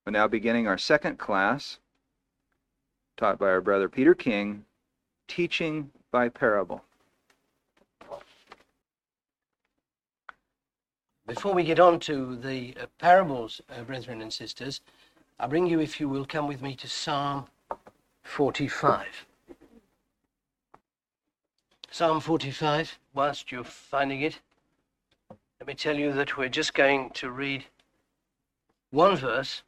We're now beginning our second class, taught by our brother Peter King, Teaching by Parable. Before we get on to the parables, brethren and sisters, I bring you, if you will, come with me to Psalm 45. Psalm 45, whilst you're finding it, let me tell you that we're just going to read one verse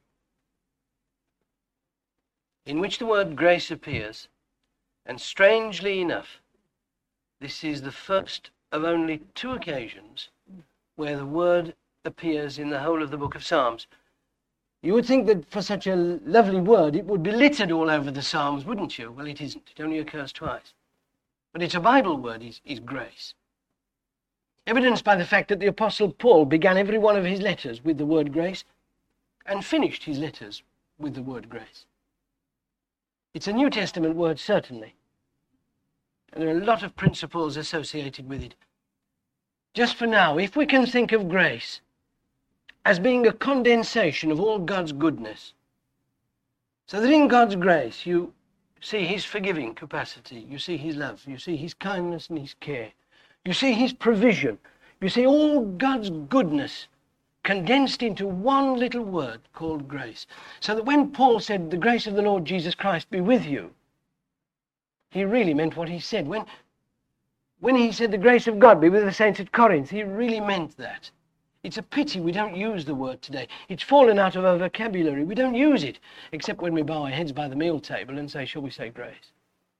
in which the word grace appears. And strangely enough, this is the first of only two occasions where the word appears in the whole of the book of Psalms. You would think that for such a lovely word, it would be littered all over the Psalms, wouldn't you? Well, it isn't. It only occurs twice. But it's a Bible word, is grace. Evidenced by the fact that the Apostle Paul began every one of his letters with the word grace and finished his letters with the word grace. It's a New Testament word, certainly. And there are a lot of principles associated with it. Just for now, if we can think of grace as being a condensation of all God's goodness, so that in God's grace you see his forgiving capacity, you see his love, you see his kindness and his care, you see his provision, you see all God's goodness condensed into one little word called grace. So that when Paul said, "The grace of the Lord Jesus Christ be with you," he really meant what he said. When he said, "The grace of God be with the saints at Corinth," he really meant that. It's a pity we don't use the word today. It's fallen out of our vocabulary. We don't use it, except when we bow our heads by the meal table and say, "Shall we say grace?"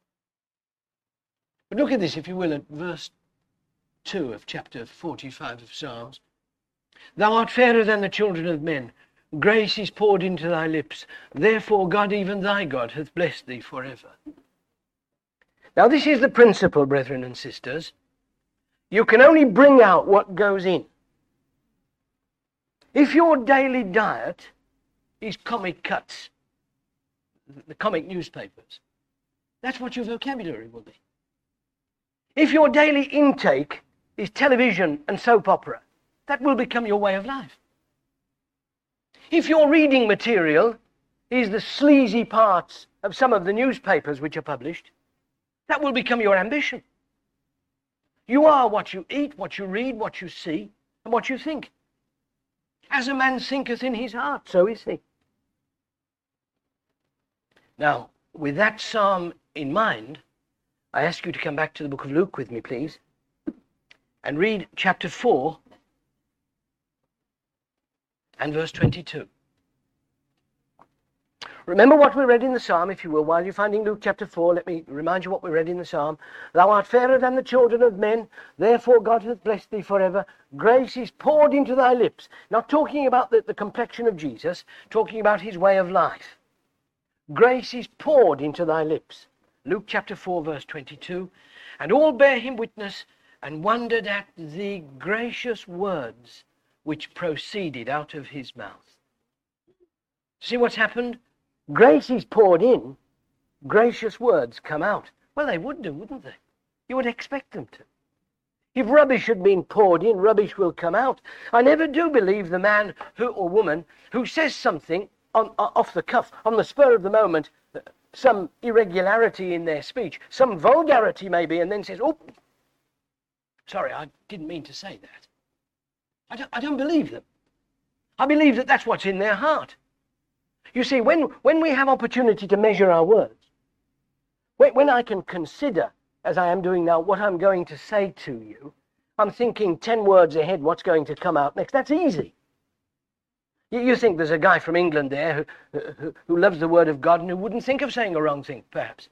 But look at this, if you will, at verse 2 of chapter 45 of Psalms. "Thou art fairer than the children of men. Grace is poured into thy lips. Therefore God, even thy God, hath blessed thee forever." Now this is the principle, brethren and sisters. You can only bring out what goes in. If your daily diet is comic cuts, the comic newspapers, that's what your vocabulary will be. If your daily intake is television and soap opera, that will become your way of life. If your reading material is the sleazy parts of some of the newspapers which are published, that will become your ambition. You are what you eat, what you read, what you see, and what you think. As a man thinketh in his heart, so is he. Now, with that psalm in mind, I ask you to come back to the book of Luke with me, please, and read chapter 4 and verse 22. Remember what we read in the psalm, if you will. While you're finding Luke chapter 4, let me remind you what we read in the psalm. "Thou art fairer than the children of men, therefore God hath blessed thee forever. Grace is poured into thy lips." Not talking about the complexion of Jesus, talking about his way of life. Grace is poured into thy lips. Luke chapter 4, verse 22. "And all bare him witness, and wondered at the gracious words which proceeded out of his mouth." See what's happened? Grace is poured in, gracious words come out. Well, they would do, wouldn't they? You would expect them to. If rubbish had been poured in, rubbish will come out. I never do believe the man or woman who says something off the cuff, on the spur of the moment, some irregularity in their speech, some vulgarity maybe, and then says, "Oh, sorry, I didn't mean to say that." I don't believe them. I believe that that's what's in their heart. You see, when we have opportunity to measure our words, when I can consider, as I am doing now, what I'm going to say to you, I'm thinking 10 words ahead what's going to come out next. That's easy. You think there's a guy from England there who loves the word of God and who wouldn't think of saying a wrong thing, perhaps.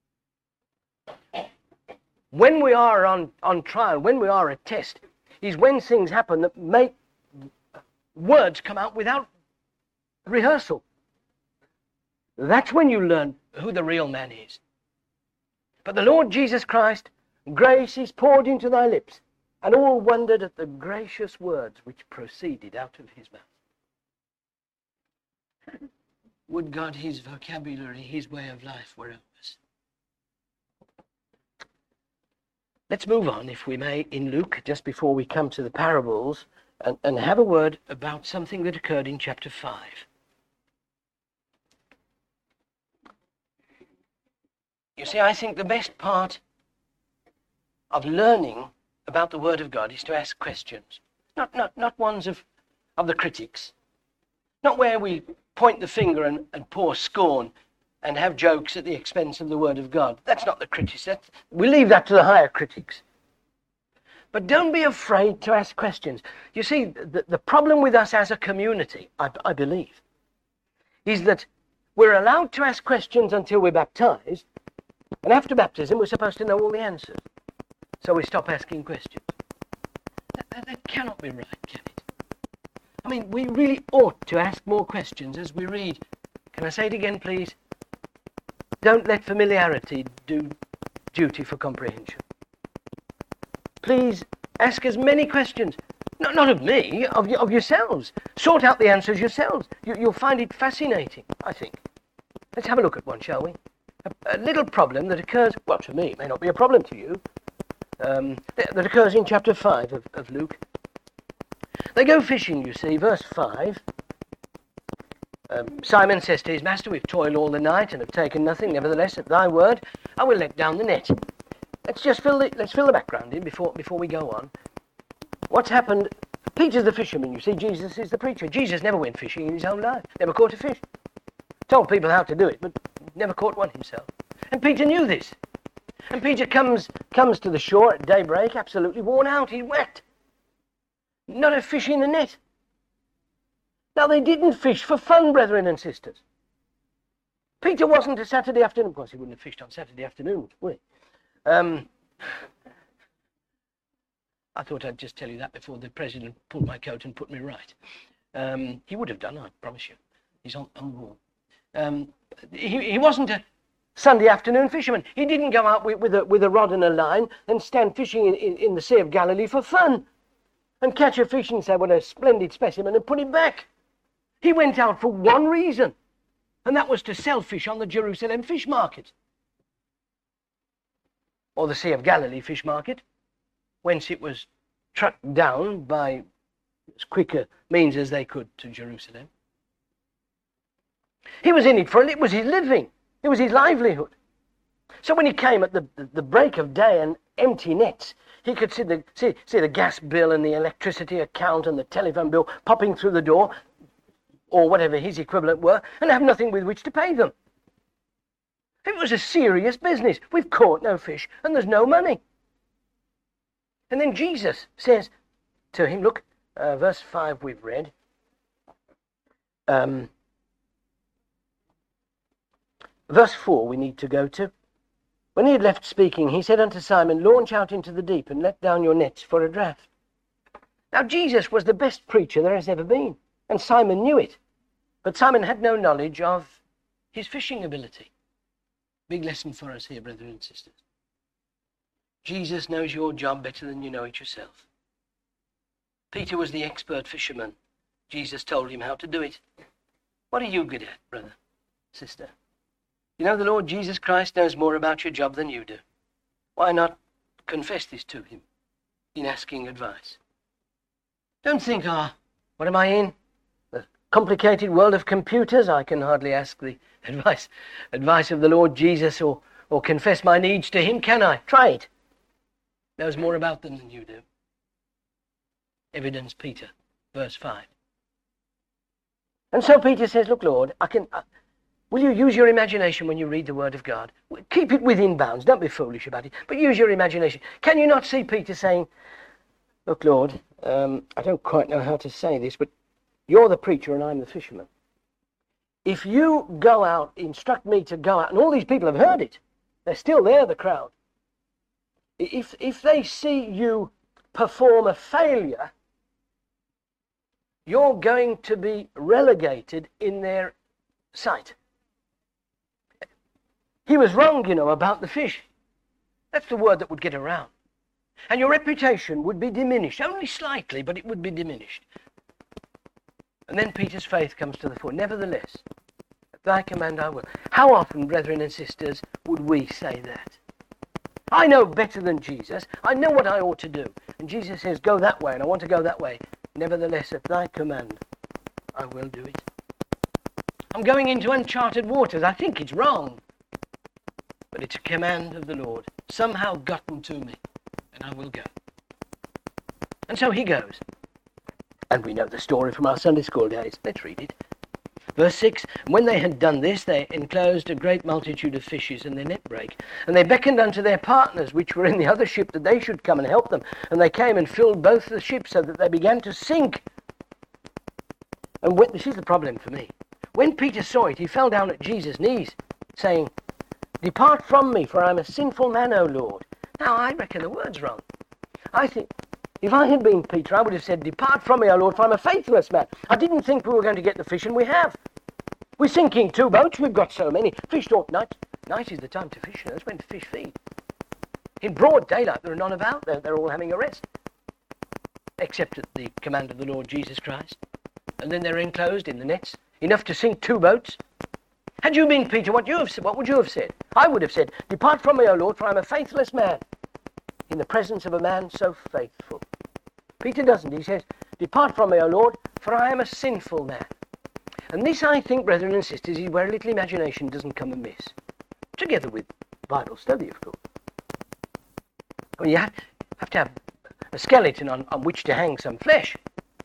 When we are on trial, when we are at test, is when things happen that make words come out without rehearsal. That's when you learn who the real man is. But the Lord Jesus Christ, grace is poured into thy lips, and all wondered at the gracious words which proceeded out of his mouth. Would God his vocabulary, his way of life were ours. Let's move on, if we may, in Luke, just before we come to the parables, and have a word about something that occurred in chapter 5. You see, I think the best part of learning about the Word of God is to ask questions. Not ones of the critics. Not where we point the finger and pour scorn and have jokes at the expense of the Word of God. That's not the critics. We leave that to the higher critics. But don't be afraid to ask questions. You see, the problem with us as a community, I believe, is that we're allowed to ask questions until we're baptized, and after baptism we're supposed to know all the answers. So we stop asking questions. That cannot be right, can it? I mean, we really ought to ask more questions as we read. Can I say it again, please? Don't let familiarity do duty for comprehension. Please ask as many questions. Not of me, of yourselves. Sort out the answers yourselves. You'll find it fascinating, I think. Let's have a look at one, shall we? A little problem that occurs, well, to me, it may not be a problem to you, that occurs in chapter 5 of Luke. They go fishing, you see, verse 5. Simon says to his master, we've toiled all the night and have taken nothing. Nevertheless, at thy word, I will let down the net. Let's fill the background in before we go on. What's happened? Peter's the fisherman, you see. Jesus is the preacher. Jesus never went fishing in his own life. Never caught a fish. Told people how to do it, but never caught one himself. And Peter knew this. And Peter comes to the shore at daybreak, absolutely worn out. He's wet. Not a fish in the net. Now, they didn't fish for fun, brethren and sisters. Peter wasn't a Saturday afternoon. Of course, he wouldn't have fished on Saturday afternoon, would he? I thought I'd just tell you that before the president pulled my coat and put me right. He would have done, I promise you. He's on the wall. He wasn't a Sunday afternoon fisherman. He didn't go out with a rod and a line and stand fishing in the Sea of Galilee for fun and catch a fish and say, what a splendid specimen, and put it back. He went out for one reason, and that was to sell fish on the Jerusalem fish market, or the Sea of Galilee fish market, whence it was trucked down by as quick a means as they could to Jerusalem. He was in it for it was his living. It was his livelihood. So when he came at the break of day and empty nets, he could see the gas bill and the electricity account and the telephone bill popping through the door, or whatever his equivalent were, and have nothing with which to pay them. It was a serious business. We've caught no fish and there's no money. And then Jesus says to him, look, verse 5 we've read. Verse 4 we need to go to. When he had left speaking, he said unto Simon, launch out into the deep and let down your nets for a draught. Now Jesus was the best preacher there has ever been, and Simon knew it. But Simon had no knowledge of his fishing ability. Big lesson for us here, brethren and sisters. Jesus knows your job better than you know it yourself. Peter was the expert fisherman. Jesus told him how to do it. What are you good at, brother, sister? You know the Lord Jesus Christ knows more about your job than you do. Why not confess this to him in asking advice? Don't think, what am I in? The complicated world of computers? I can hardly ask the advice of the Lord Jesus or confess my needs to him, can I? Try it. Knows more about them than you do. Evidence Peter, verse 5. And so Peter says, look, Lord, will you use your imagination when you read the Word of God? Keep it within bounds. Don't be foolish about it, but use your imagination. Can you not see Peter saying, look, Lord, I don't quite know how to say this, but you're the preacher and I'm the fisherman. If you go out, instruct me to go out, and all these people have heard it. They're still there, the crowd. If they see you perform a failure, you're going to be relegated in their sight. He was wrong, about the fish. That's the word that would get around. And your reputation would be diminished, only slightly, but it would be diminished. And then Peter's faith comes to the fore. Nevertheless, at thy command I will. How often, brethren and sisters, would we say that? I know better than Jesus. I know what I ought to do. And Jesus says, go that way, and I want to go that way. Nevertheless, at thy command, I will do it. I'm going into uncharted waters. I think it's wrong. but it's a command of the Lord, somehow gotten to me, and I will go. And so he goes. And we know the story from our Sunday school days. Let's read it. Verse 6, when they had done this, they enclosed a great multitude of fishes, and their net brake. And they beckoned unto their partners, which were in the other ship, that they should come and help them. And they came and filled both the ships, so that they began to sink. And this is the problem for me. When Peter saw it, he fell down at Jesus' knees, saying, Depart from me, for I am a sinful man, O Lord. Now, I reckon the word's wrong. I think, if I had been Peter, I would have said, Depart from me, O Lord, for I'm a faithless man. I didn't think we were going to get the fish, and we have. We're sinking 2 boats. We've got so many. Fish don't night. Night is the time to fish. That's when fish feed. In broad daylight, there are none about. They're all having a rest. Except at the command of the Lord Jesus Christ. And then they're enclosed in the nets. Enough to sink 2 boats. Had you been Peter, what would you have said? I would have said, Depart from me, O Lord, for I'm a faithless man, in the presence of a man so faithful. Peter doesn't. He says, Depart from me, O Lord, for I am a sinful man. And this, I think, brethren and sisters, is where a little imagination doesn't come amiss. Together with Bible study, of course. Well, you have to have a skeleton on which to hang some flesh.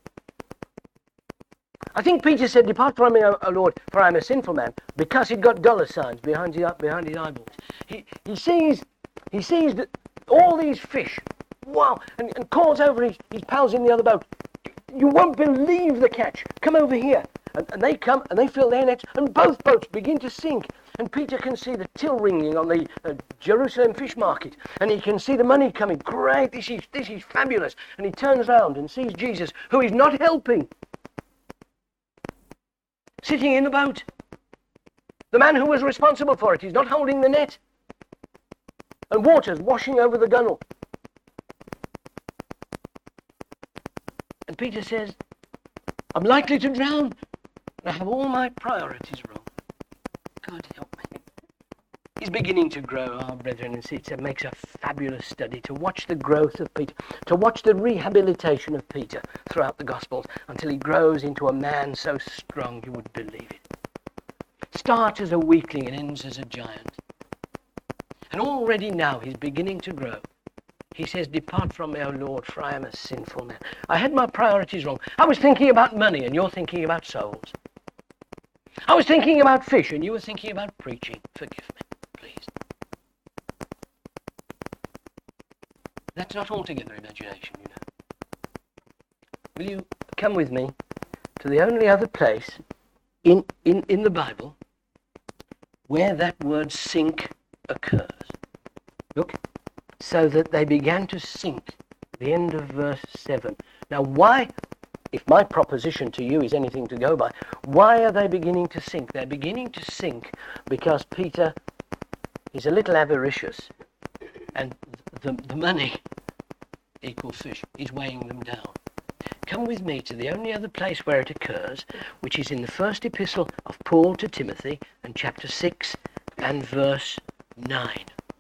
I think Peter said, Depart from me, O Lord, for I am a sinful man, because he'd got dollar signs behind his eyeballs. He sees that all these fish, wow, and calls over his pals in the other boat. You won't believe the catch. Come over here. And they come, and they fill their nets, and both boats begin to sink. And Peter can see the till ringing on the Jerusalem fish market, and he can see the money coming. Great, this is fabulous. And he turns round and sees Jesus, who is not helping, sitting in the boat. The man who was responsible for it is not holding the net. And water's washing over the gunwale. And Peter says, I'm likely to drown. I have all my priorities wrong. God help me. He's beginning to grow, our brethren and sisters. It makes a fabulous study to watch the growth of Peter, to watch the rehabilitation of Peter throughout the Gospels until he grows into a man so strong you would believe it. Starts as a weakling and ends as a giant. And already now he's beginning to grow. He says, Depart from me, O Lord, for I am a sinful man. I had my priorities wrong. I was thinking about money and you're thinking about souls. I was thinking about fish and you were thinking about preaching. Forgive me, please. That's not altogether imagination, you know. Will you come with me to the only other place in the Bible where that word sink occurs? Look. So that they began to sink. The end of verse 7. Now why, if my proposition to you is anything to go by, why are they beginning to sink? They're beginning to sink because Peter is a little avaricious and the money equal fish is weighing them down. Come with me to the only other place where it occurs, which is in the first epistle of Paul to Timothy and chapter 6 and verse 9.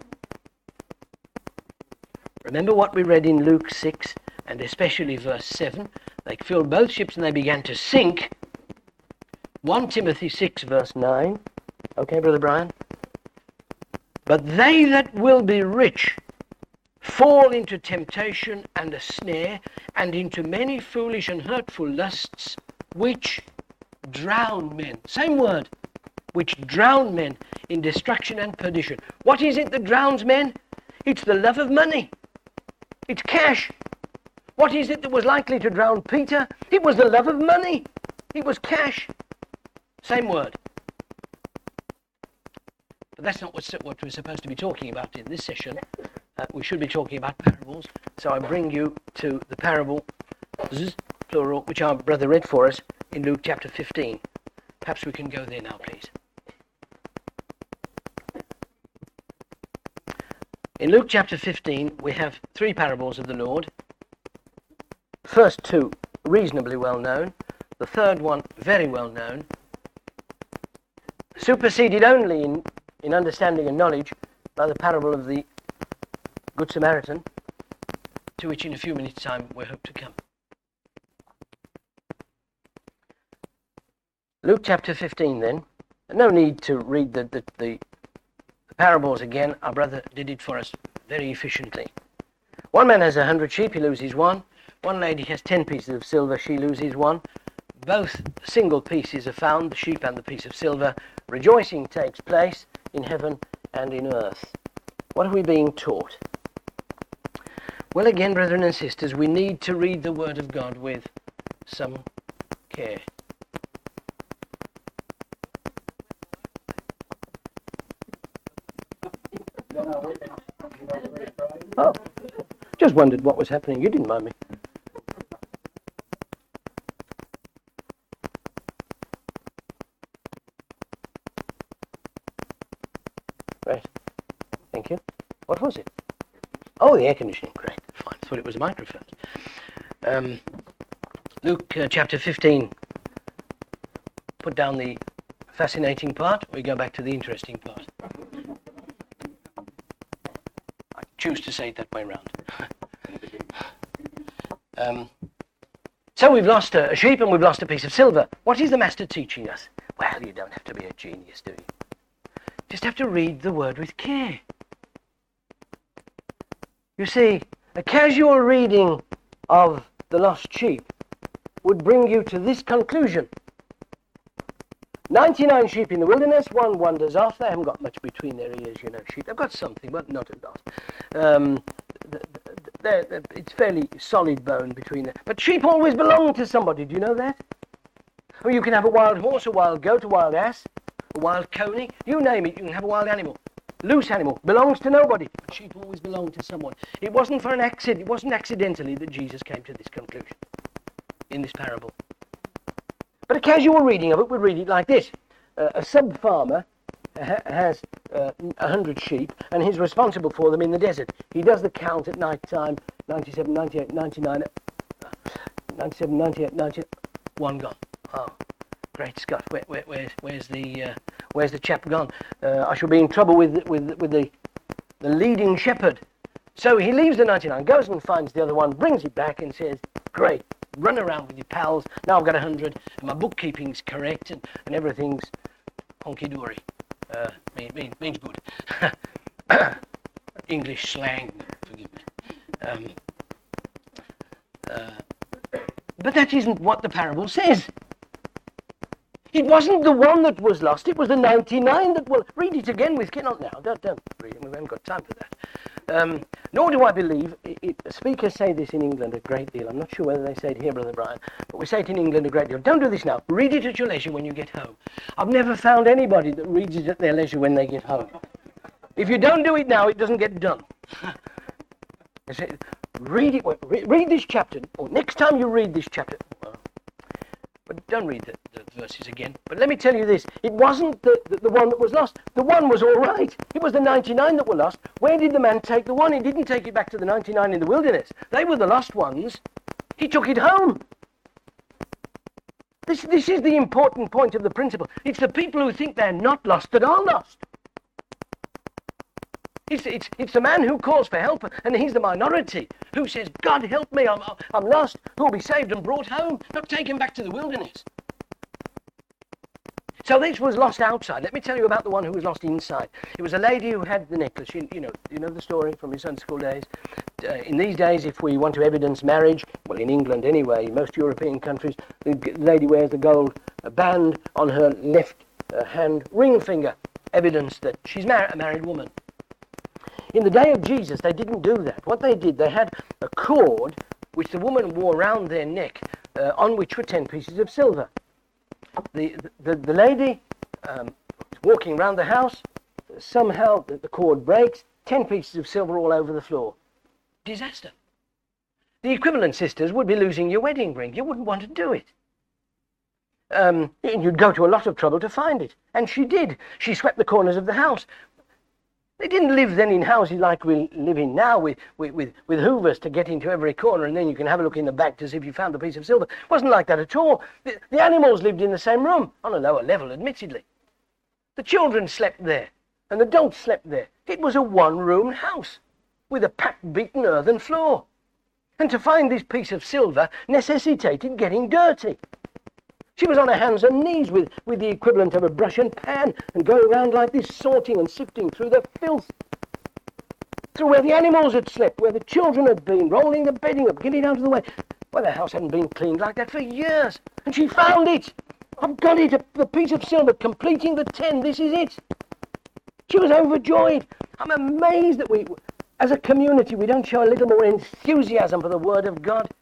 Remember what we read in Luke 6 and especially verse 7. They filled both ships and they began to sink. 1 Timothy 6 verse 9. Okay, Brother Brian? But they that will be rich fall into temptation and a snare and into many foolish and hurtful lusts which drown men. Same word. Which drown men in destruction and perdition. What is it that drowns men? It's the love of money. It's cash. What is it that was likely to drown Peter? It was the love of money. It was cash. Same word. But that's not what we're supposed to be talking about in this session. We should be talking about parables. So I bring you to the parable, plural, which our brother read for us in Luke chapter 15. Perhaps we can go there now, please. In Luke chapter 15, we have 3 parables of the Lord. First 2, reasonably well known. The third one, very well known. Superseded only in understanding and knowledge by the parable of the Good Samaritan, to which in a few minutes' time we hope to come. Luke chapter 15 then. No need to read the Parables, again, our brother did it for us very efficiently. One man has 100 sheep, he loses one. One lady has 10 pieces of silver, she loses one. Both single pieces are found, the sheep and the piece of silver. Rejoicing takes place in heaven and in earth. What are we being taught? Well, again, brethren and sisters, we need to read the Word of God with some care. Oh, just wondered what was happening. You didn't mind me. Right. Thank you. What was it? Oh, the air conditioning. Great. Fine. Thought it was microphones. Luke chapter 15. Put down the fascinating part. We go back to the interesting part. I choose to say it that way round. So we've lost a sheep and we've lost a piece of silver. What is the master teaching us? Well, you don't have to be a genius, do you? Just have to read the word with care. You see, a casual reading of the lost sheep would bring you to this conclusion. 99 sheep in the wilderness, one wanders off. They haven't got much between their ears, you know, sheep. They've got something, but not a lot. It's fairly solid bone between them. But sheep always belong to somebody. Do you know that? Or you can have a wild horse, a wild goat, a wild ass, a wild coney. You name it, you can have a wild animal. Loose animal. Belongs to nobody. But sheep always belong to someone. It wasn't for an accident. It wasn't accidentally that Jesus came to this conclusion in this parable. But a casual reading of it would read it like this. A sub-farmer has 100 sheep, and he's responsible for them in the desert. He does the count at night time, 97, 98, 99, 97, 98, 90, one gone. Oh, great Scott, where's the chap gone? I shall be in trouble with the leading shepherd. So he leaves the 99, goes and finds the other one, brings it back and says, great, run around with your pals. Now I've got 100, and my bookkeeping's correct, and everything's honky-dory. Means good. English slang, forgive me. But that isn't what the parable says. It wasn't the one that was lost, it was the 99 that was... Read it again with... Not now, don't read it, we haven't got time for that. Nor do I believe... Speakers say this in England a great deal. I'm not sure whether they say it here, Brother Brian, but we say it in England a great deal. Don't do this now. Read it at your leisure when you get home. I've never found anybody that reads it at their leisure when they get home. If you don't do it now, it doesn't get done. I say, read it. Read this chapter. Or next time you read this chapter... But don't read the verses again. But let me tell you this. It wasn't the one that was lost. The one was all right. It was the 99 that were lost. Where did the man take the one? He didn't take it back to the 99 in the wilderness. They were the lost ones. He took it home. This is the important point of the principle. It's the people who think they're not lost that are lost. It's the man who calls for help, and he's the minority who says, God help me, I'm lost, who'll be saved and brought home, not taken back to the wilderness. So this was lost outside. Let me tell you about the one who was lost inside. It was a lady who had the necklace. You know the story from your Sunday school days. In these days, if we want to evidence marriage, well, in England anyway, in most European countries, the lady wears a gold band on her left hand ring finger, evidence that she's a married woman. In the day of Jesus, they didn't do that. What they did, they had a cord which the woman wore around their neck, on which were 10 pieces of silver. The lady walking around the house, somehow the cord breaks, 10 pieces of silver all over the floor. Disaster. The equivalent, sisters, would be losing your wedding ring. You wouldn't want to do it. You'd go to a lot of trouble to find it. And she did. She swept the corners of the house. They didn't live then in houses like we live in now with hoovers to get into every corner and then you can have a look in the back to see if you found a piece of silver. It wasn't like that at all. The animals lived in the same room, on a lower level, admittedly. The children slept there and the adults slept there. It was a one-room house with a pack-beaten earthen floor. And to find this piece of silver necessitated getting dirty. She was on her hands and knees with the equivalent of a brush and pan and going around like this, sorting and sifting through the filth, through where the animals had slept, where the children had been, rolling the bedding up, getting out of the way. Well, the house hadn't been cleaned like that for years. And she found it. I've got it, the piece of silver, completing the 10. This is it. She was overjoyed. I'm amazed that we, as a community, we don't show a little more enthusiasm for the Word of God.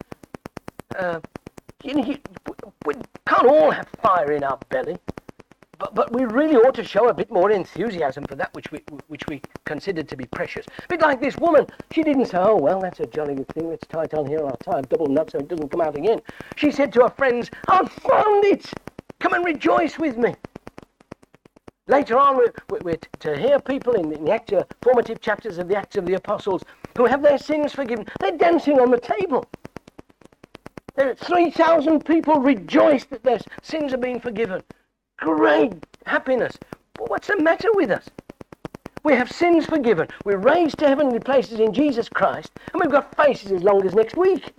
We can't all have fire in our belly, but we really ought to show a bit more enthusiasm for that which we consider to be precious. A bit like this woman. She didn't say, oh, well, that's a jolly good thing. Let's tie it on here. I'll tie a double knot so it doesn't come out again. She said to her friends, I've found it. Come and rejoice with me. Later on, we're to hear people in the formative chapters of the Acts of the Apostles who have their sins forgiven. They're dancing on the table. 3,000 people rejoice that their sins are being forgiven. Great happiness. But what's the matter with us? We have sins forgiven. We're raised to heavenly places in Jesus Christ, and we've got faces as long as next week.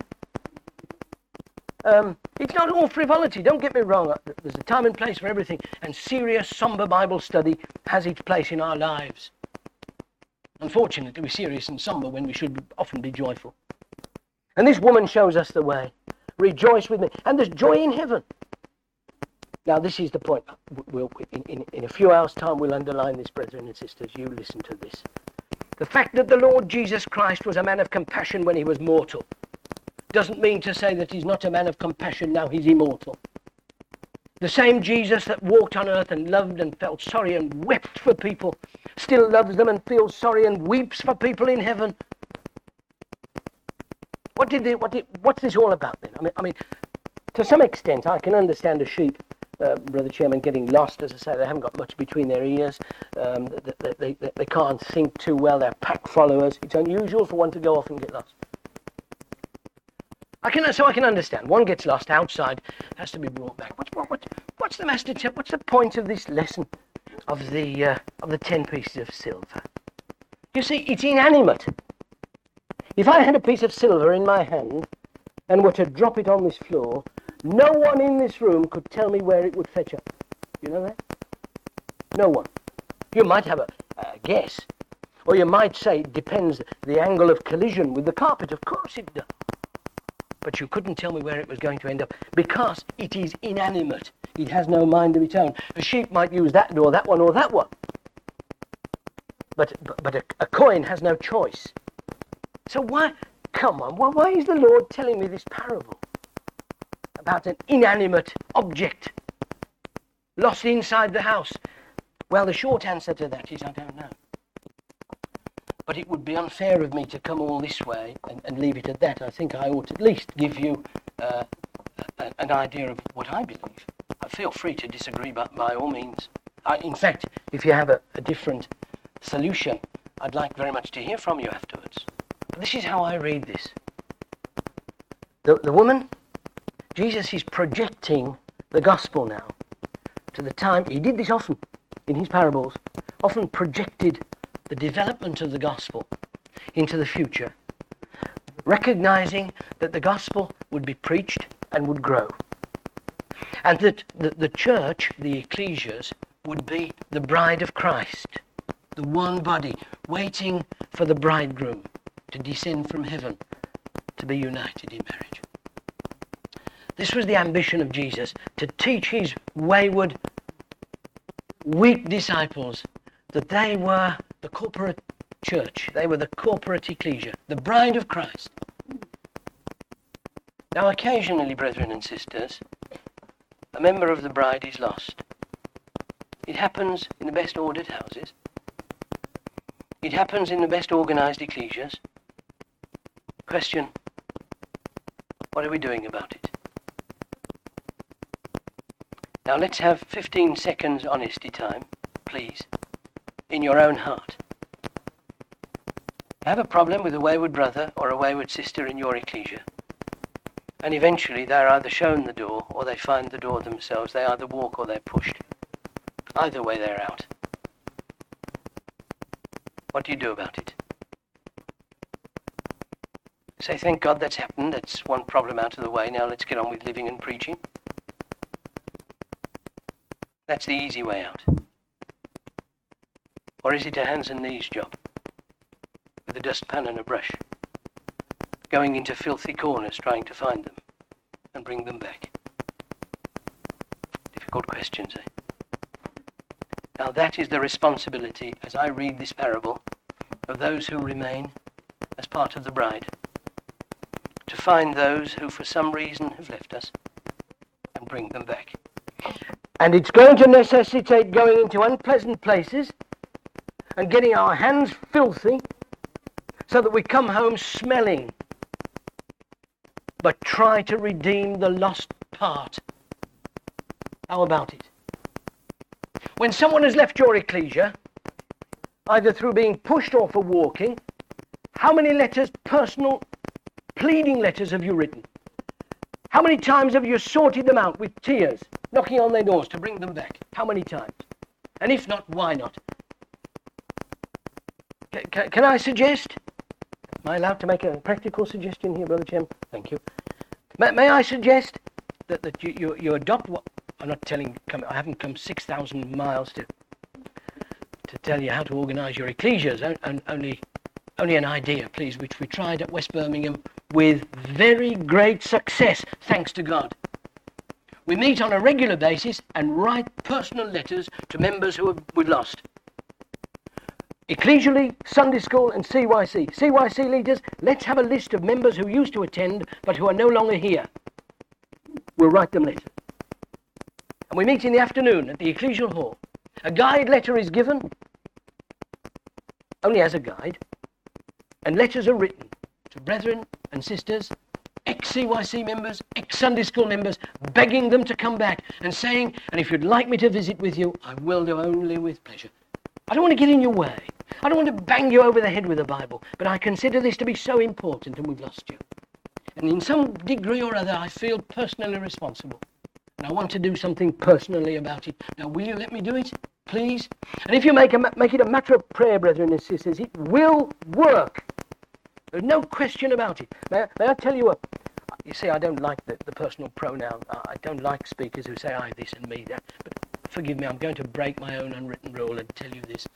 It's not all frivolity, don't get me wrong. There's a time and place for everything, and serious, somber Bible study has its place in our lives. Unfortunately, we're serious and somber when we should often be joyful. And this woman shows us the way. Rejoice with me. And there's joy in heaven. Now, this is the point. In a few hours' time, we'll underline this, brethren and sisters. You listen to this. The fact that the Lord Jesus Christ was a man of compassion when he was mortal doesn't mean to say that he's not a man of compassion now he's immortal. The same Jesus that walked on earth and loved and felt sorry and wept for people still loves them and feels sorry and weeps for people in heaven. What's this all about then? I mean, to some extent, I can understand a sheep, Brother Chairman, getting lost. As I say, they haven't got much between their ears. They can't think too well. They're pack followers. It's unusual for one to go off and get lost. I can understand. One gets lost outside, has to be brought back. What's the master tip? What's the point of this lesson of the 10 pieces of silver? You see, it's inanimate. If I had a piece of silver in my hand and were to drop it on this floor, no one in this room could tell me where it would fetch up. You know that? No one. You might have a guess. Or you might say it depends the angle of collision with the carpet. Of course it does. But you couldn't tell me where it was going to end up because it is inanimate. It has no mind of its own. A sheep might use that door, that one, or that one. But a coin has no choice. So why is the Lord telling me this parable about an inanimate object lost inside the house? Well, the short answer to that is I don't know. But it would be unfair of me to come all this way and leave it at that. I think I ought at least give you an idea of what I believe. Feel free to disagree by all means. In fact, if you have a different solution, I'd like very much to hear from you afterwards. But this is how I read this. The woman, Jesus is projecting the gospel now to the time. He did this often in his parables, often projected the development of the gospel into the future, recognizing that the gospel would be preached and would grow, and that the church, the ecclesias, would be the bride of Christ, the one body waiting for the bridegroom to descend from heaven to be united in marriage. This was the ambition of Jesus, to teach his wayward, weak disciples that they were the corporate church. They were the corporate ecclesia, the bride of Christ. Now, occasionally, brethren and sisters, a member of the bride is lost. It happens in the best ordered houses. It happens in the best organized ecclesias. Question, what are we doing about it? Now, let's have 15 seconds honesty time, please, in your own heart. Have a problem with a wayward brother or a wayward sister in your ecclesia, and eventually they're either shown the door or they find the door themselves. They either walk or they're pushed. Either way, they're out. What do you do about it? Say, thank God that's happened. That's one problem out of the way. Now let's get on with living and preaching. That's the easy way out. Or is it a hands and knees job? With a dustpan and a brush, going into filthy corners trying to find them and bring them back. Difficult questions, eh? Now that is the responsibility, as I read this parable, of those who remain as part of the bride, to find those who for some reason have left us and bring them back. And it's going to necessitate going into unpleasant places and getting our hands filthy so that we come home smelling, but try to redeem the lost part. How about it? When someone has left your ecclesia, either through being pushed or for walking, how many letters, personal pleading letters, have you written? How many times have you sorted them out with tears, knocking on their doors to bring them back? How many times? And if not, why not? Can I suggest? Am I allowed to make a practical suggestion here, Brother Chem? Thank you. May I suggest that you adopt what... I'm not telling... I haven't come 6,000 miles to tell you how to organise your ecclesias. Only an idea, please, which we tried at West Birmingham with very great success, thanks to God. We meet on a regular basis and write personal letters to members who we've lost. Ecclesially, Sunday School and CYC. CYC leaders, let's have a list of members who used to attend but who are no longer here. We'll write them letters. And we meet in the afternoon at the ecclesial hall. A guide letter is given, only as a guide, and letters are written to brethren and sisters, ex-CYC members, ex-Sunday School members, begging them to come back and saying, and if you'd like me to visit with you, I will do only with pleasure. I don't want to get in your way. I don't want to bang you over the head with the Bible, but I consider this to be so important and we've lost you. And in some degree or other, I feel personally responsible. And I want to do something personally about it. Now, will you let me do it, please? And if you make it a matter of prayer, brethren and sisters, it will work. There's no question about it. May I tell you you see, I don't like the personal pronoun. I don't like speakers who say I this and me that. But forgive me, I'm going to break my own unwritten rule and tell you this.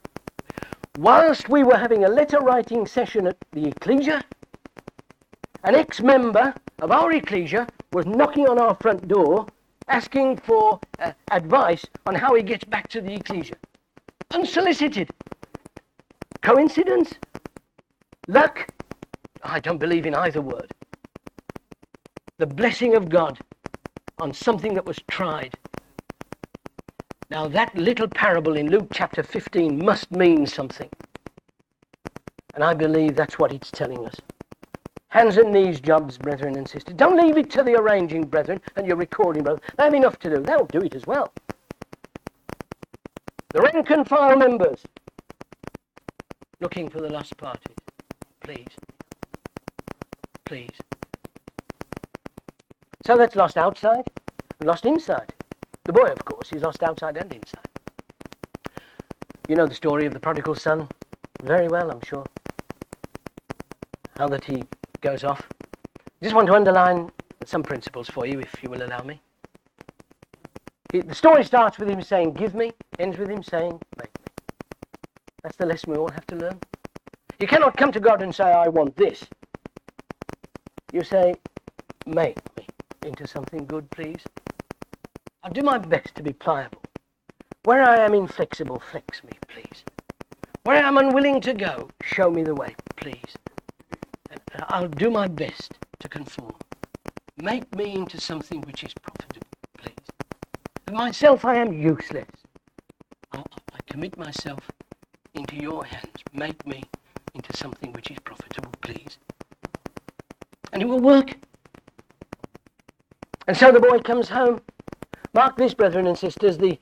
Whilst we were having a letter writing session at the ecclesia, an ex-member of our ecclesia was knocking on our front door asking for advice on how he gets back to the ecclesia. Unsolicited. Coincidence? Luck? I don't believe in either word. The blessing of God on something that was tried. Now that little parable in Luke chapter 15 must mean something. And I believe that's what it's telling us. Hands and knees jobs, brethren and sisters. Don't leave it to the arranging brethren and your recording brethren. They have enough to do. They'll do it as well. The rank and file members looking for the lost parties. Please. Please. So that's lost outside and lost inside. The boy, of course, is lost outside and inside. You know the story of the prodigal son very well, I'm sure. How that he goes off. I just want to underline some principles for you, if you will allow me. The story starts with him saying, give me, ends with him saying, make me. That's the lesson we all have to learn. You cannot come to God and say, I want this. You say, make me into something good, please. I'll do my best to be pliable. Where I am inflexible, flex me, please. Where I am unwilling to go, show me the way, please. And I'll do my best to conform. Make me into something which is profitable, please. Of myself I am useless. I commit myself into your hands. Make me into something which is profitable, please. And it will work. And so the boy comes home. Mark this, brethren and sisters, the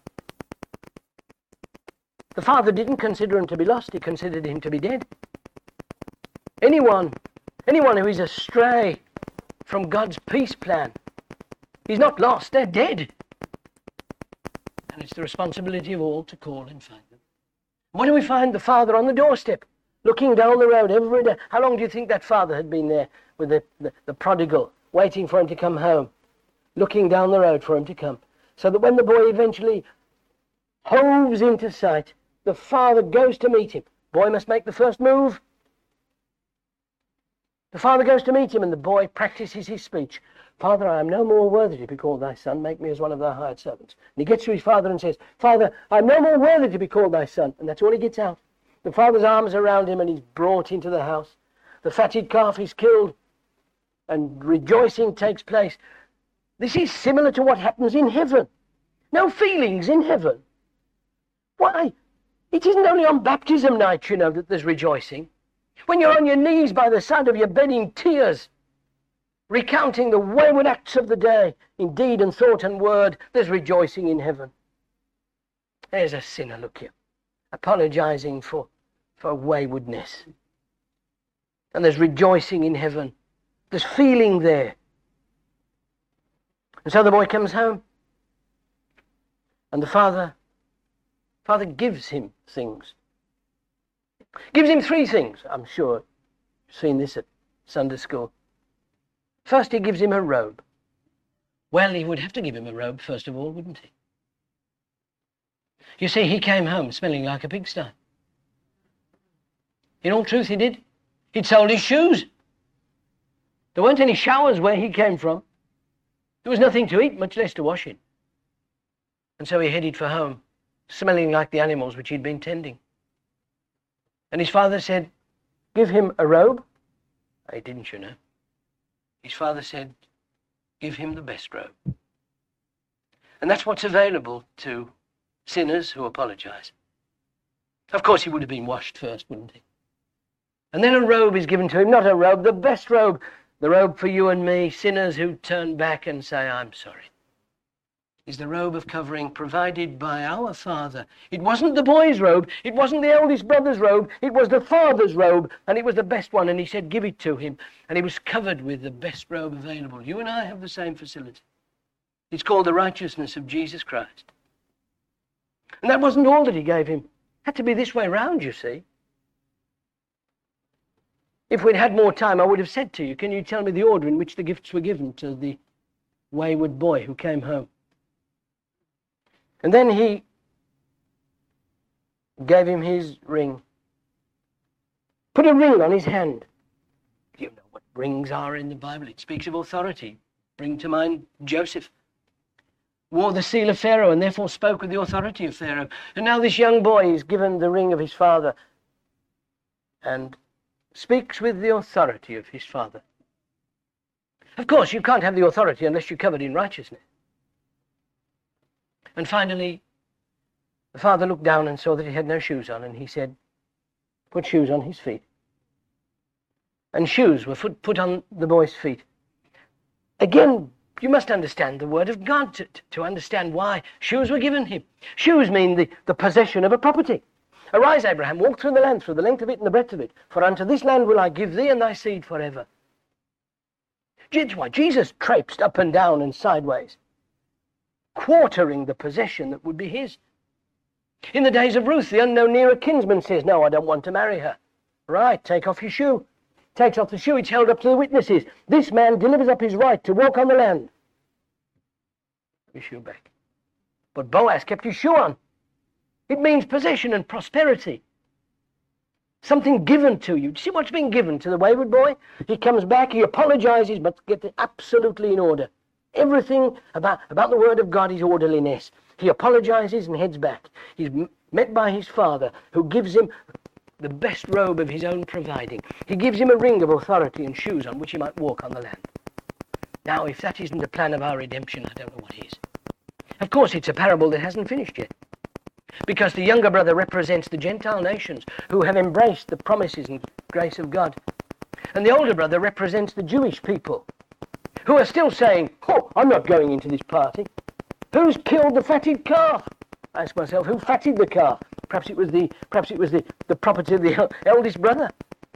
father didn't consider him to be lost, he considered him to be dead. Anyone who is astray from God's peace plan, he's not lost, they're dead. And it's the responsibility of all to call and find them. Why do we find the father on the doorstep, looking down the road every day? How long do you think that father had been there with the prodigal, waiting for him to come home? Looking down the road for him to come. so that when the boy eventually hoves into sight, the father goes to meet him. Boy must make the first move. The father goes to meet him, and the boy practices his speech. Father, I am no more worthy to be called thy son. Make me as one of thy hired servants. And he gets to his father and says, Father, I am no more worthy to be called thy son. And that's all he gets out. The father's arms around him, and he's brought into the house. The fatted calf is killed, and rejoicing takes place. This is similar to what happens in heaven. No feelings in heaven. Why? It isn't only on baptism night, you know, that there's rejoicing. When you're on your knees by the side of your bed in tears, recounting the wayward acts of the day, in deed and thought and word, there's rejoicing in heaven. There's a sinner, look here, apologizing for waywardness. And there's rejoicing in heaven. There's feeling there. And so the boy comes home, and the father gives him things. Gives him 3 things. I'm sure you've seen this at Sunday school. First, he gives him a robe. Well, he would have to give him a robe, first of all, wouldn't he? You see, he came home smelling like a pigsty. In all truth, he did. He'd sold his shoes. There weren't any showers where he came from. There was nothing to eat, much less to wash in. And so he headed for home, smelling like the animals which he'd been tending. And his father said, give him a robe. He didn't, you know. His father said, give him the best robe. And that's what's available to sinners who apologize. Of course, he would have been washed first, wouldn't he? And then a robe is given to him, not a robe, the best robe. The robe for you and me, sinners who turn back and say, I'm sorry. Is the robe of covering provided by our Father. It wasn't the boy's robe. It wasn't the eldest brother's robe. It was the father's robe, and it was the best one. And he said, give it to him. And he was covered with the best robe available. You and I have the same facility. It's called the righteousness of Jesus Christ. And that wasn't all that he gave him. It had to be this way round, you see. If we'd had more time, I would have said to you, can you tell me the order in which the gifts were given to the wayward boy who came home? And then he gave him his ring. Put a ring on his hand. You know what rings are in the Bible. It speaks of authority. Bring to mind Joseph. Wore the seal of Pharaoh and therefore spoke with the authority of Pharaoh. And now this young boy is given the ring of his father and speaks with the authority of his father. Of course, you can't have the authority unless you're covered in righteousness. And finally, the father looked down and saw that he had no shoes on, and he said, put shoes on his feet. And shoes were put on the boy's feet. Again, you must understand the word of God to understand why shoes were given him. Shoes mean the possession of a property. Arise, Abraham, walk through the land, through the length of it and the breadth of it, for unto this land will I give thee and thy seed forever. That's why Jesus traipsed up and down and sideways, quartering the possession that would be his. In the days of Ruth, the unknown nearer kinsman says, no, I don't want to marry her. Right, take off your shoe. Takes off the shoe, it's held up to the witnesses. This man delivers up his right to walk on the land. His shoe back. But Boaz kept his shoe on. It means possession and prosperity. Something given to you. Do you see what's been given to the wayward boy? He comes back, he apologizes, but gets it absolutely in order. Everything about the word of God is orderliness. He apologizes and heads back. He's met by his father, who gives him the best robe of his own providing. He gives him a ring of authority and shoes on which he might walk on the land. Now, if that isn't the plan of our redemption, I don't know what is. Of course, it's a parable that hasn't finished yet, because the younger brother represents the Gentile nations who have embraced the promises and grace of God. And the older brother represents the Jewish people who are still saying, oh, I'm not going into this party. Who's killed the fatted calf? I ask myself, who fatted the calf? Perhaps it was the property of the eldest brother.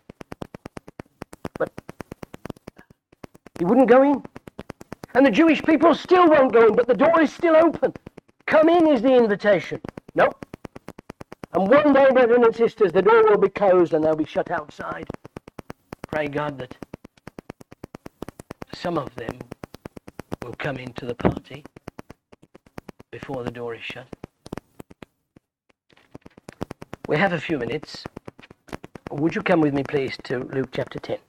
But he wouldn't go in. And the Jewish people still won't go in, but the door is still open. Come in is the invitation. Nope. And one day, brethren and sisters, the door will be closed and they'll be shut outside. Pray God that some of them will come into the party. before the door is shut. We have a few minutes. Would you come with me, please, to Luke chapter 10?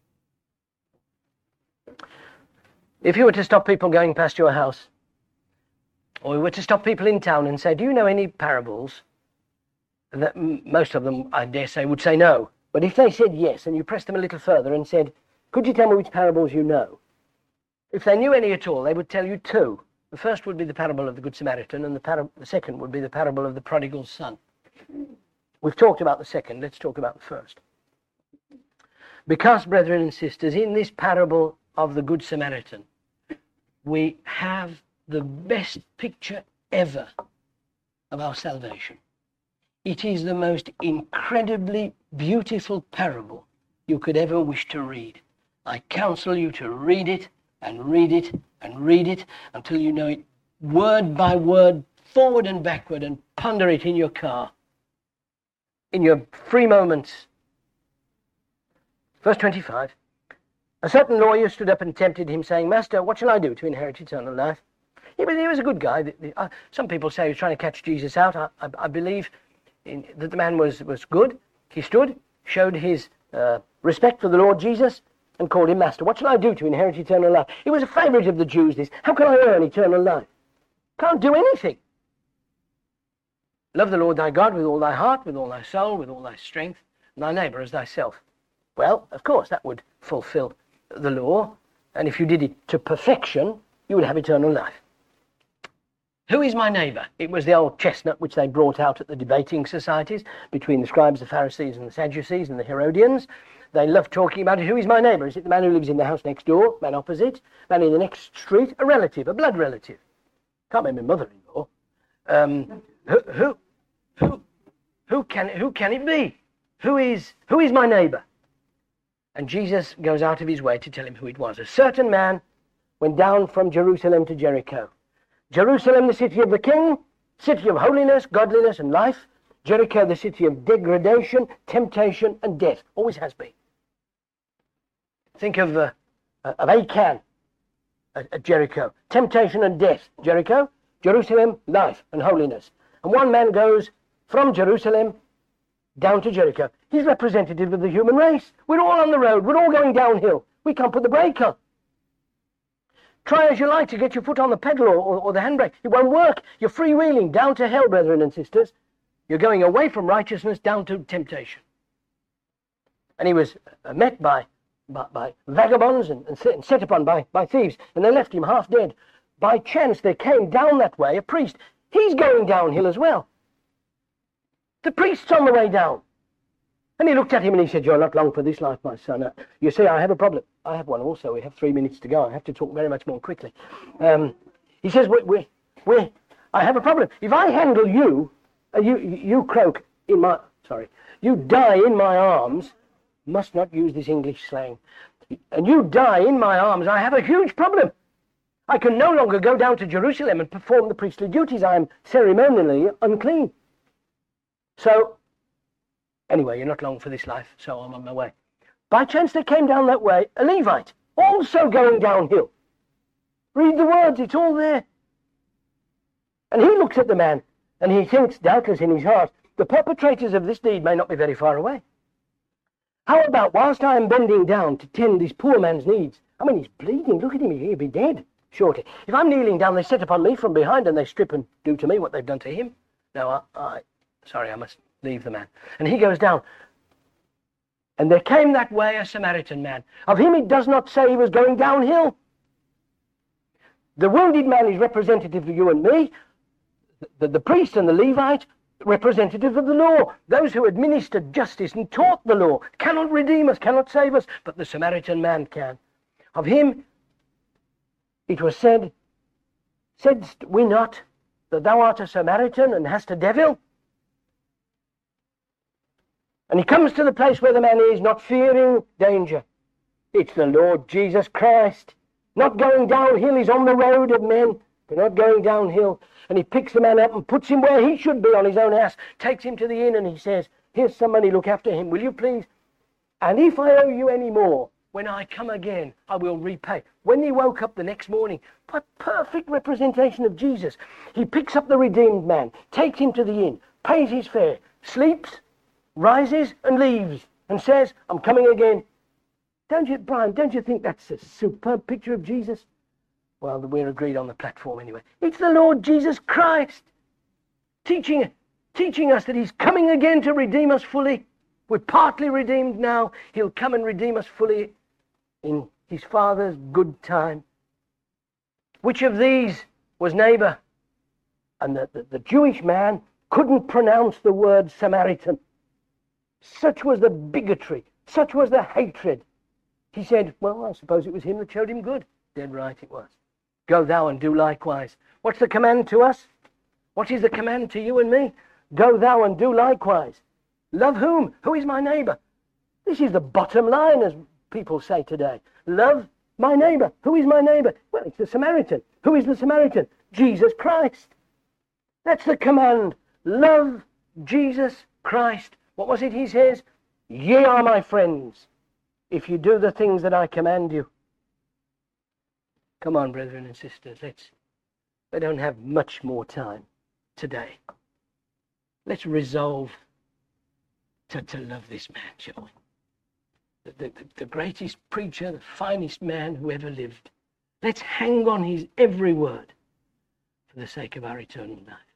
If you were to stop people going past your house, or you were to stop people in town and say, do you know any parables? That most of them, I dare say, would say no. But if they said yes, and you pressed them a little further and said, could you tell me which parables you know? If they knew any at all, they would tell you two. The first would be the parable of the Good Samaritan, and the second would be the parable of the prodigal son. We've talked about the second, let's talk about the first. Because, brethren and sisters, in this parable of the Good Samaritan, we have the best picture ever of our salvation. It is the most incredibly beautiful parable you could ever wish to read. I counsel you to read it and read it and read it until you know it word by word, forward and backward, and ponder it in your car, in your free moments. Verse 25. A certain lawyer stood up and tempted him, saying, Master, what shall I do to inherit eternal life? He was a good guy. Some people say he was trying to catch Jesus out. I believe that the man was good. He stood, showed his respect for the Lord Jesus, and called him Master. What shall I do to inherit eternal life? He was a favourite of the Jews, this. How can I earn eternal life? Can't do anything. Love the Lord thy God with all thy heart, with all thy soul, with all thy strength, and thy neighbour as thyself. Well, of course, that would fulfill the law, and if you did it to perfection, you would have eternal life. Who is my neighbour? It was the old chestnut which they brought out at the debating societies between the scribes, the Pharisees, and the Sadducees, and the Herodians. They loved talking about it. Who is my neighbour? Is it the man who lives in the house next door, man opposite, man in the next street, a relative, a blood relative? Can't be my mother-in-law. Who can it be? Who is my neighbour? And Jesus goes out of his way to tell him who it was. A certain man went down from Jerusalem to Jericho. Jerusalem, the city of the king, city of holiness, godliness, and life. Jericho, the city of degradation, temptation, and death. Always has been. Think of Achan at Jericho. Temptation and death. Jericho, Jerusalem, life and holiness. And one man goes from Jerusalem down to Jericho. He's representative of the human race. We're all on the road. We're all going downhill. We can't put the brake on. Try as you like to get your foot on the pedal or the handbrake. It won't work. You're freewheeling down to hell, brethren and sisters. You're going away from righteousness down to temptation. And he was met by vagabonds and set upon by thieves. And they left him half dead. By chance there came down that way a priest. He's going downhill as well. The priest's on the way down. And he looked at him and he said, you're not long for this life, my son. You see, I have a problem. I have one also. We have 3 minutes to go. I have to talk very much more quickly. He says, I have a problem. If I handle you, you croak in my, you die in my arms. Must not use this English slang. And you die in my arms. I have a huge problem. I can no longer go down to Jerusalem and perform the priestly duties. I am ceremonially unclean. So, anyway, you're not long for this life, so I'm on my way. By chance there came down that way a Levite, also going downhill. Read the words, it's all there. And he looks at the man, and he thinks, doubtless in his heart, the perpetrators of this deed may not be very far away. How about, whilst I am bending down to tend this poor man's needs, I mean, he's bleeding, look at him, he'll be dead shortly. If I'm kneeling down, they set upon me from behind, and they strip and do to me what they've done to him. No, I must leave the man. And he goes down. And there came that way a Samaritan man. Of him it does not say he was going downhill. The wounded man is representative of you and me. The priest and the Levite, representative of the law. Those who administered justice and taught the law cannot redeem us, cannot save us, but the Samaritan man can. Of him it was said, saidst we not that thou art a Samaritan and hast a devil? And he comes to the place where the man is, not fearing danger. It's the Lord Jesus Christ. Not going downhill, he's on the road of men. They're not going downhill. And he picks the man up and puts him where he should be on his own ass, takes him to the inn, and he says, here's some money, look after him, will you please? And if I owe you any more, when I come again, I will repay. When he woke up the next morning, what perfect representation of Jesus. He picks up the redeemed man, takes him to the inn, pays his fare, sleeps, rises and leaves, and says, I'm coming again. Don't you, Brian, don't you think that's a superb picture of Jesus? Well, we're agreed on the platform anyway. It's the Lord Jesus Christ teaching us that he's coming again to redeem us fully. We're partly redeemed now. He'll come and redeem us fully in his Father's good time. Which of these was neighbor? And the Jewish man couldn't pronounce the word Samaritan. Such was the bigotry. Such was the hatred. He said, well, I suppose it was him that showed him good. Dead right it was. Go thou and do likewise. What's the command to us? What is the command to you and me? Go thou and do likewise. Love whom? Who is my neighbor? This is the bottom line, as people say today. Love my neighbor. Who is my neighbor? Well, it's the Samaritan. Who is the Samaritan? Jesus Christ. That's the command. Love Jesus Christ. What was it he says? Ye are my friends, if you do the things that I command you. Come on, brethren and sisters. We don't have much more time today. Let's resolve to love this man, shall we? The greatest preacher, the finest man who ever lived. Let's hang on his every word for the sake of our eternal life.